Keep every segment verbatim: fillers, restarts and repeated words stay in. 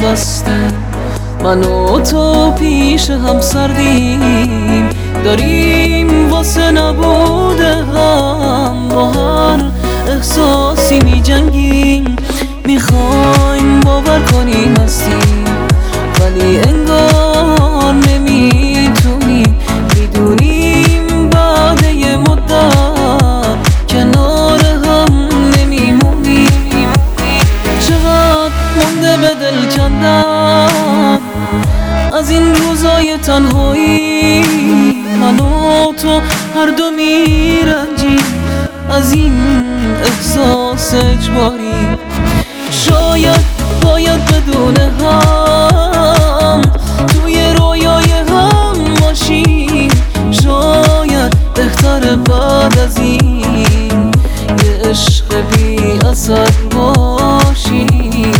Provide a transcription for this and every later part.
بسته، من و تو پیش هم سردیم، داریم واسه نبوده هم با هر احساسی می جنگیم. میخوایم باور کنیم هستیم ولی انگار نمیتونیم، میدونیم بعد یه مدت کنار هم نمیمونیم. چقدر مونده به دل کندن از این روزای تنهایی، من و تو هر دو میرنجیم از این احساس اجباری. شاید باید بدون هم توی رویای هم باشیم، شاید بهتر بعد از این یه عشق بی اثر باشیم.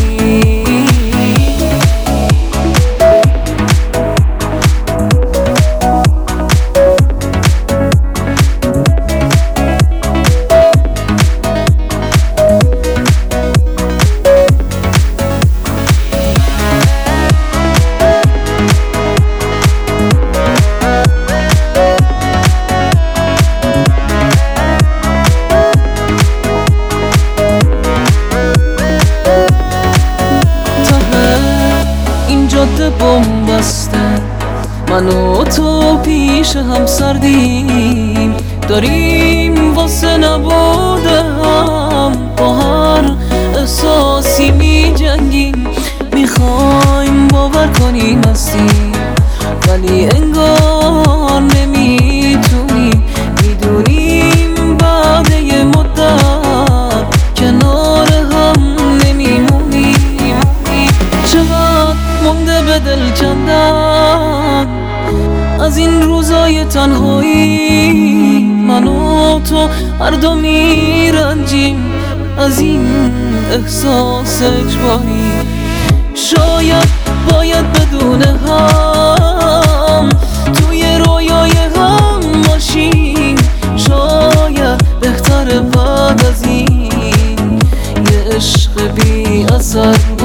جاده بنبسته، من و تو پیش هم سردیم، داریم واسه نبوده هم با هر احساسی می جنگیم. میخوایم باور کنیم هستیم ولی انگار نمیتونیم، میدونیم بعد یه مدت کنار هم نمیمونیم. چقدر مونده به دل کندن از این روزای تنهایی، من و تو هر دو میرنجیم از این احساس اجباری. شاید باید بدون هم توی رویای هم باشیم، شاید بهتر بعد از این یه عشق بی اثر